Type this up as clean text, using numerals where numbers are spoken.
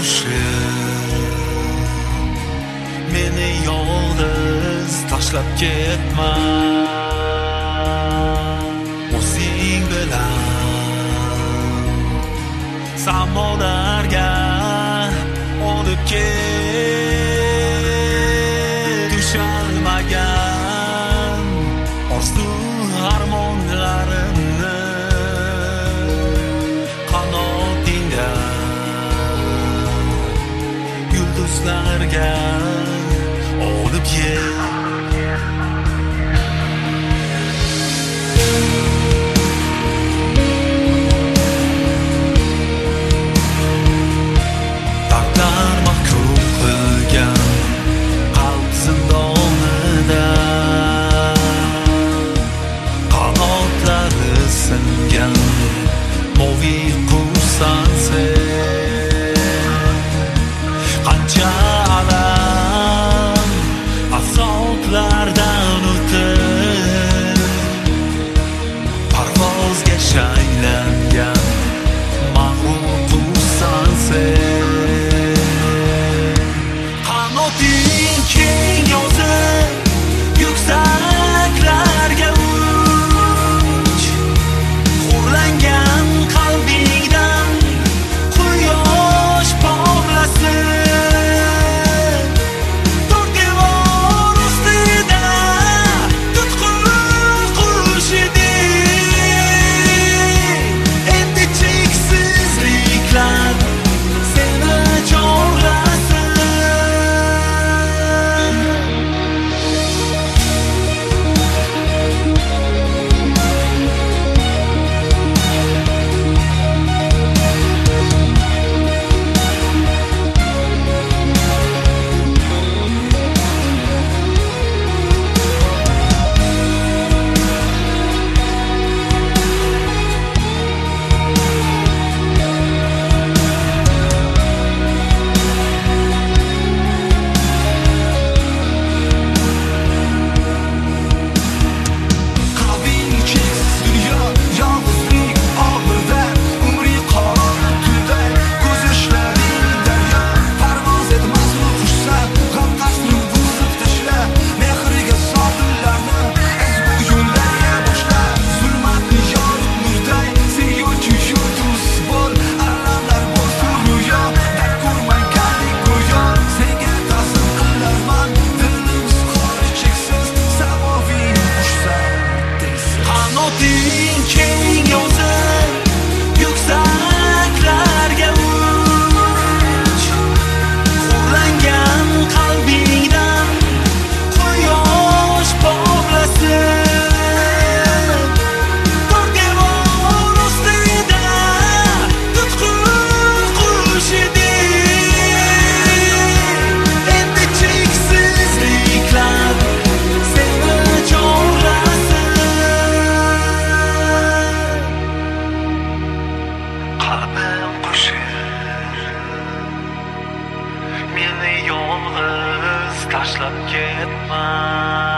qushi meni yolg'iz tashlab ketma, o'zing bilan samolarga olib ket. Ushalmagan orzu armonlarimni qanotingda yulduzlarga olib ket. Dardlar mahkum qilgan qalb zindonida qanotlari singan moviy qushsan sen. Qancha alam azoblardan o'tib parvozga shaylangan mag'rur qushsan sen. Qanoting keng yozib yuksaklarga uch, xo'rlangan qalbingdan quyosh porlasin. To'rt devor ustida tutqun qush eding, endi cheksizliklar seni chorlasin. Qalbing cheksiz dunyo, yolg'izlik og'irda, umri qora tunda, ko'z yoshlaring daryo. Parvoz etmasmi qushsan, g'am qasdni buzib tashla, mehriga sodullarni ezgu yo'llarga boshla. Zulmatni yorib nurday, sen yo'lchi yulduz bo'l, alamlar bo'lsin go'yo, dard ko'rmagandek go'yo. Senga ta'zim qilarman, dilimiz qora cheksiz, samoviy qushsan deysiz. Qanoting keng yozib yuksaklarga uch, xo'rlangan qalbingdan quyosh porlasin. To'rt devor ustida tutqun qush eding, endi cheksizliklar seni chorlasin. Qalbim qushi meni yolg'iz tashlab ketma.